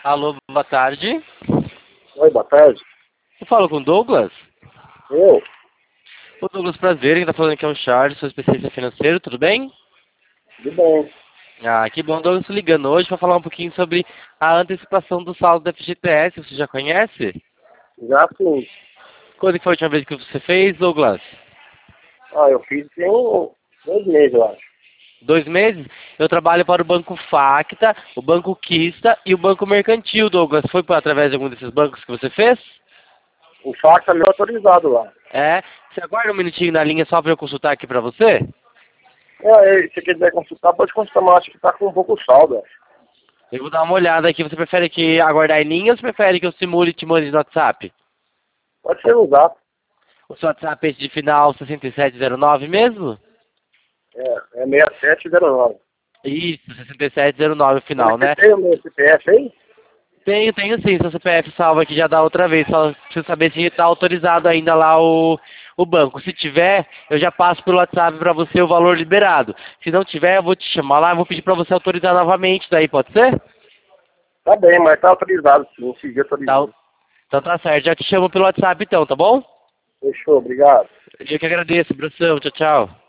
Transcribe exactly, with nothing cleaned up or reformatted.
Alô, boa tarde. Oi, boa tarde. Eu falo com o Douglas? Eu? Ô Douglas, prazer, quem tá falando aqui é o Charles, sou especialista financeiro, tudo bem? Tudo bem. Ah, que bom, Douglas, tô ligando hoje para falar um pouquinho sobre a antecipação do saldo da F G T S, você já conhece? Já sim. Quando que foi a última vez que você fez, Douglas? Ah, eu fiz tem um, dois meses, eu acho. Dois meses? Eu trabalho para o Banco Facta, o Banco Quista e o Banco Mercantil, Douglas. Foi por, através de algum desses bancos que você fez? O fax tá meio autorizado lá. É. Você aguarda um minutinho na linha só para eu consultar aqui para você? É, e se você quiser consultar, pode consultar, mas acho que tá com um pouco saldo, acho. Eu vou dar uma olhada aqui. Você prefere que aguardar em linha ou você prefere que eu simule e te mande no WhatsApp? Pode ser usado. O seu WhatsApp é esse de final sessenta e sete zero nove mesmo? É, é seis sete zero nove. Isso, sessenta e sete zero nove o final, Você né? tem o meu C P F aí? Tenho, tenho sim. Seu C P F salva aqui já da outra vez. Só preciso saber se está autorizado ainda lá o, o banco. Se tiver, eu já passo pelo WhatsApp para você o valor liberado. Se não tiver, eu vou te chamar lá e vou pedir para você autorizar novamente. Daí pode ser? Tá bem, mas tá autorizado sim. Esse dia Tá, autorizado. então tá certo. Já te chamo pelo WhatsApp então, tá bom? Fechou, obrigado. Eu que agradeço. Abração. Tchau, tchau.